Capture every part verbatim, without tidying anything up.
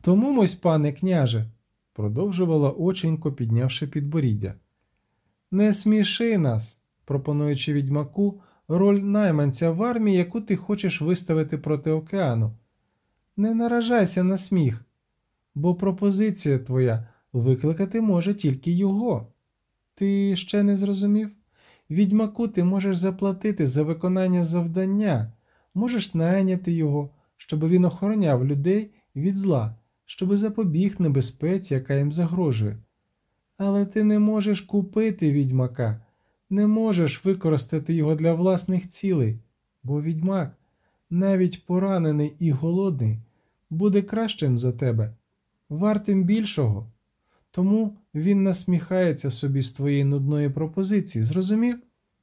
Тому, мось пане княже, продовжувала оченько, піднявши підборіддя, не сміши нас, пропонуючи відьмаку роль найманця в армії, яку ти хочеш виставити проти океану. Не наражайся на сміх, бо пропозиція твоя викликати може тільки його. Ти ще не зрозумів? Відьмаку ти можеш заплатити за виконання завдання, можеш найняти його, щоб він охороняв людей від зла, щоб запобіг небезпеці, яка їм загрожує. Але ти не можеш купити відьмака, не можеш використати його для власних цілей, бо відьмак, навіть поранений і голодний, буде кращим за тебе, вартим більшого. Тому він насміхається собі з твоєї нудної пропозиції, зрозумів?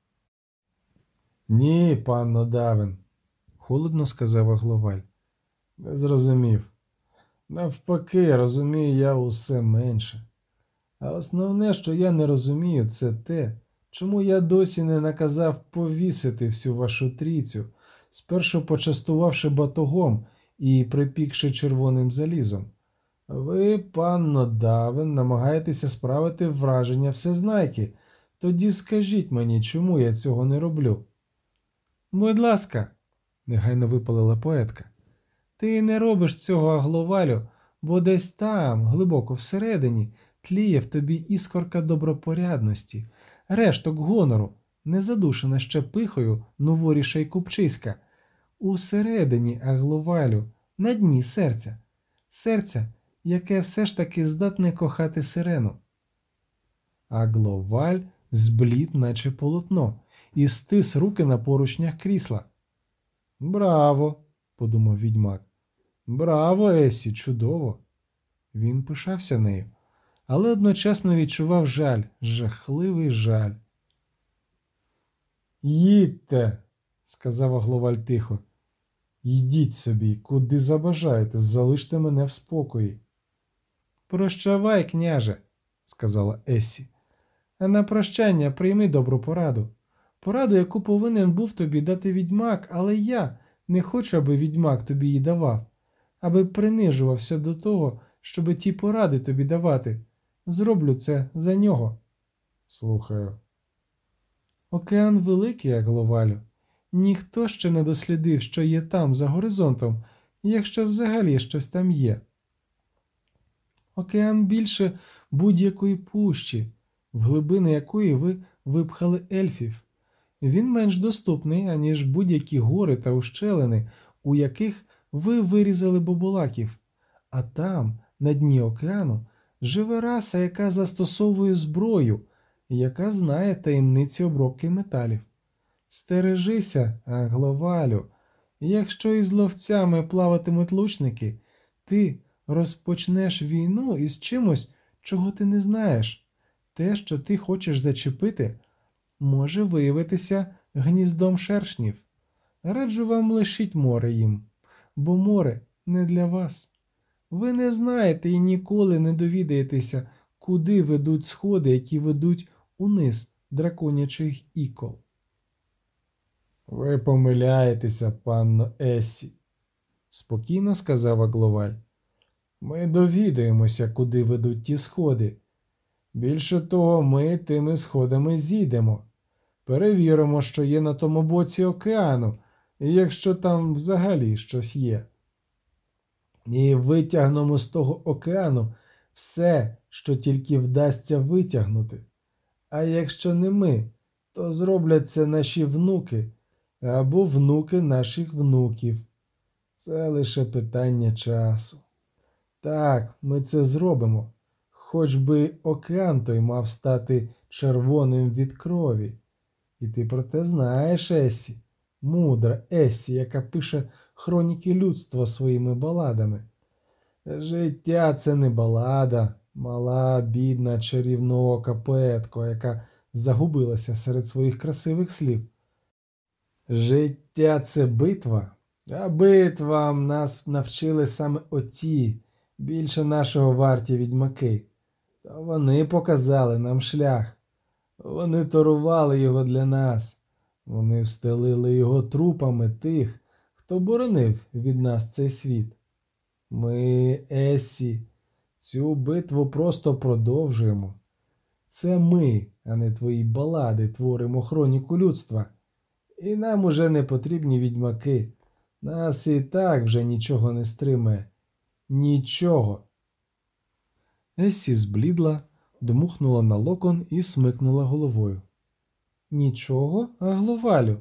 Ні, панно Давин, холодно сказав Агловаль. Не зрозумів. Навпаки, розумію я усе менше. А основне, що я не розумію, це те, чому я досі не наказав повісити всю вашу трійцю, спершу почастувавши батогом і припікши червоним залізом. Ви, панно Давин, намагаєтеся справити враження всезнайки. Тоді скажіть мені, чому я цього не роблю? Будь ласка, негайно випалила поетка. Ти не робиш цього, Агловалю, бо десь там, глибоко всередині, тліє в тобі іскорка добропорядності, решток гонору, не задушена ще пихою новоріша й купчиська. Усередині, Агловалю, на дні серця. Серця, яке все ж таки здатне кохати сирену. Агловаль зблід, наче полотно, і стис руки на поручнях крісла. «Браво!» – подумав відьмак. «Браво, Есі, чудово!» Він пишався нею, але одночасно відчував жаль, жахливий жаль. «Їдьте!» – сказав Агловаль тихо. «Йдіть собі, куди забажаєте, залиште мене в спокої». «Прощавай, княже!» – сказала Ессі. «А на прощання прийми добру пораду. Пораду, яку повинен був тобі дати відьмак, але я не хочу, аби відьмак тобі її давав, аби принижувався до того, щоби ті поради тобі давати. Зроблю це за нього». «Слухаю». «Океан великий, Агловалю. Ніхто ще не дослідив, що є там, за горизонтом, якщо взагалі щось там є. Океан більше будь-якої пущі, в глибини якої ви випхали ельфів. Він менш доступний, аніж будь-які гори та ущелини, у яких ви вирізали бобулаків. А там, на дні океану, живе раса, яка застосовує зброю, яка знає таємниці обробки металів. Стережися, Агловалю, якщо із ловцями плаватимуть лучники, ти розпочнеш війну із чимось, чого ти не знаєш. Те, що ти хочеш зачепити, може виявитися гніздом шершнів. Раджу вам лишіть море їм, бо море не для вас. Ви не знаєте і ніколи не довідаєтеся, куди ведуть сходи, які ведуть униз драконячих ікол». «Ви помиляєтеся, панно Ессі», – спокійно сказав Агловаль. «Ми довідаємося, куди ведуть ті сходи. Більше того, ми тими сходами зійдемо. Перевіримо, що є на тому боці океану, якщо там взагалі щось є. І витягнемо з того океану все, що тільки вдасться витягнути. А якщо не ми, то зроблять це наші внуки або внуки наших внуків. Це лише питання часу. Так, ми це зробимо, хоч би океан той мав стати червоним від крові. І ти про те знаєш, Ессі, мудра Ессі, яка пише хроніки людства своїми баладами. Життя – це не балада, мала, бідна, чарівноока поетко, яка загубилася серед своїх красивих слів. Життя – це битва, а битвам нас навчили саме оті, більше нашого варті відьмаки. Та вони показали нам шлях. Вони торували його для нас. Вони встелили його трупами тих, хто боронив від нас цей світ. Ми, Есі, цю битву просто продовжуємо. Це ми, а не твої балади, творимо хроніку людства. І нам уже не потрібні відьмаки. Нас і так вже нічого не стримає. Нічого. Ессі зблідла, дмухнула на локон і смикнула головою. Нічого, Агловалю?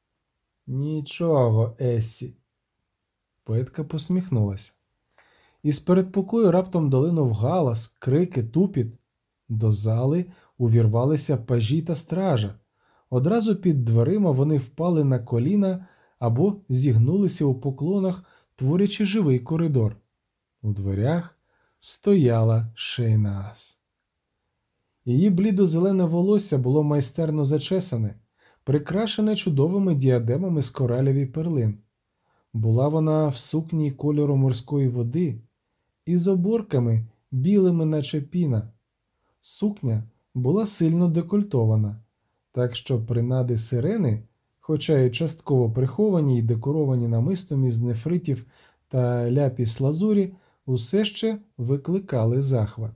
Нічого, Ессі. Поетка посміхнулася. Із передпокою раптом долинув галас, крики, тупіт. До зали увірвалися пажі та стража. Одразу під дверима вони впали на коліна або зігнулися у поклонах, творячи живий коридор. У дверях стояла Шейнаас. Її блідо-зелене волосся було майстерно зачесане, прикрашене чудовими діадемами з коралів і перлин. Була вона в сукні кольору морської води і з оборками білими, наче піна. Сукня була сильно декольтована, так що принади сирени, хоча й частково приховані й декоровані намистом із нефритів та ляпіс-лазурі, усе ще викликали захват.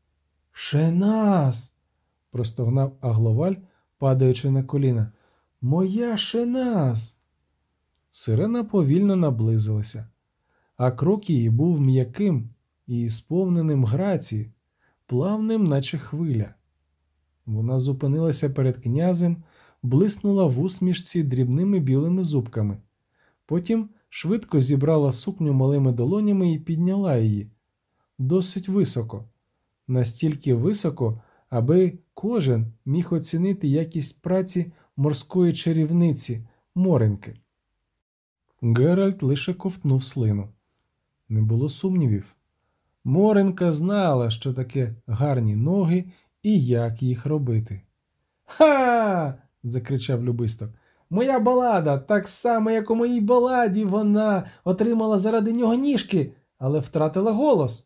«Шенас!» – простогнав Агловаль, падаючи на коліна. «Моя Шенас!» Сирена повільно наблизилася, а крок її був м'яким і сповненим грації, плавним, наче хвиля. Вона зупинилася перед князем, блиснула в усмішці дрібними білими зубками. Потім швидко зібрала сукню малими долонями і підняла її. Досить високо. Настільки високо, аби кожен міг оцінити якість праці морської чарівниці, Моренки. Геральт лише ковтнув слину. Не було сумнівів. Моренка знала, що таке гарні ноги і як їх робити. «Ха!» – закричав Любисток. «Моя балада, так само, як у моїй баладі, вона отримала заради нього ніжки, але втратила голос».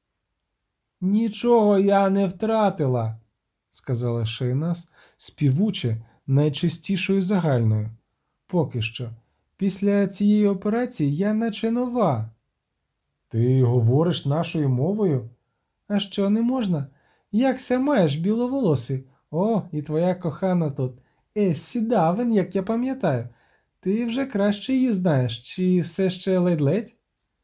«Нічого я не втратила», – сказала Шейнас співуче, найчистішою загальною. «Поки що. Після цієї операції я наче нова». «Ти говориш нашою мовою?» «А що, не можна? Якся маєш, біловолосий? О, і твоя кохана тут. Ессі Давен, як я пам'ятаю. Ти вже краще її знаєш, чи все ще ледь-ледь?»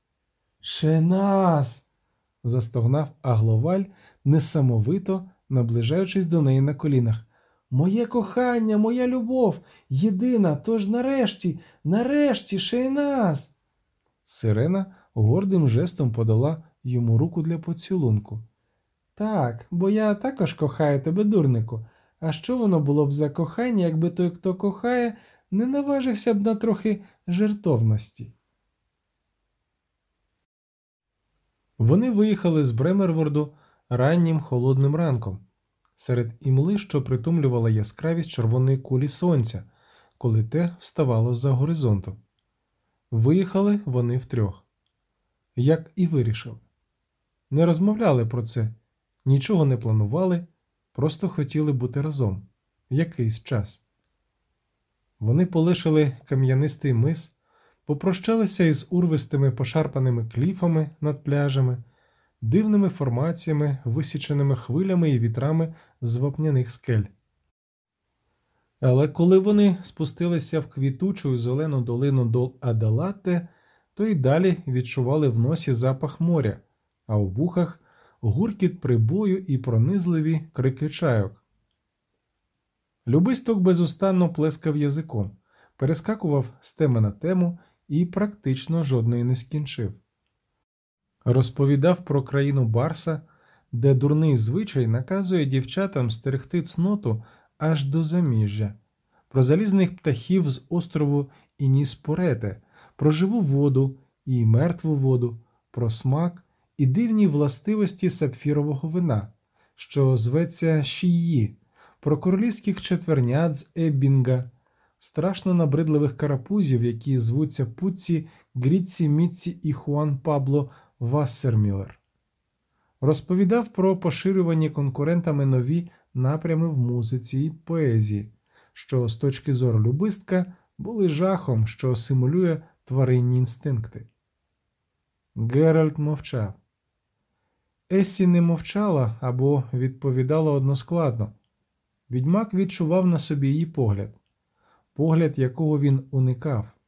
«Шенас!» – застогнав Агловаль, несамовито наближаючись до неї на колінах. «Моє кохання, моя любов, єдина, тож нарешті, нарешті, Шейнас!» Сирена гордим жестом подала йому руку для поцілунку. «Так, бо я також кохаю тебе, дурнику. А що воно було б за кохання, якби той, хто кохає, не наважився б на трохи жертовності?» Вони виїхали з Бремерворду раннім холодним ранком, серед імли, що притумлювала яскравість червоної кулі сонця, коли те вставало з-за горизонту. Виїхали вони втрьох. Як і вирішили. Не розмовляли про це, нічого не планували, просто хотіли бути разом. Якийсь час. Вони полишили кам'янистий мис, попрощалися із урвистими пошарпаними кліфами над пляжами, дивними формаціями, висіченими хвилями і вітрами з вапняних скель. Але коли вони спустилися в квітучу зелену долину до Адалатте, то й далі відчували в носі запах моря, а у вухах гуркіт прибою і пронизливі крики чайок. Любисток безустанно плескав язиком, перескакував з теми на тему і практично жодної не скінчив. Розповідав про країну Барса, де дурний звичай наказує дівчатам стерегти цноту аж до заміжжя, про залізних птахів з острову Ініспорете, про живу воду і мертву воду, про смак і дивні властивості сапфірового вина, що зветься Шії, про королівських четвернят з Еббінга, страшно набридливих карапузів, які звуться Пуці, Гріці, Міці і Хуан Пабло Вассермілер. Розповідав про поширювані конкурентами нові напрями в музиці і поезії, що з точки зору любистка були жахом, що симулює тваринні інстинкти. Геральт мовчав. Ессі не мовчала або відповідала односкладно. Відьмак відчував на собі її погляд, погляд, якого він уникав.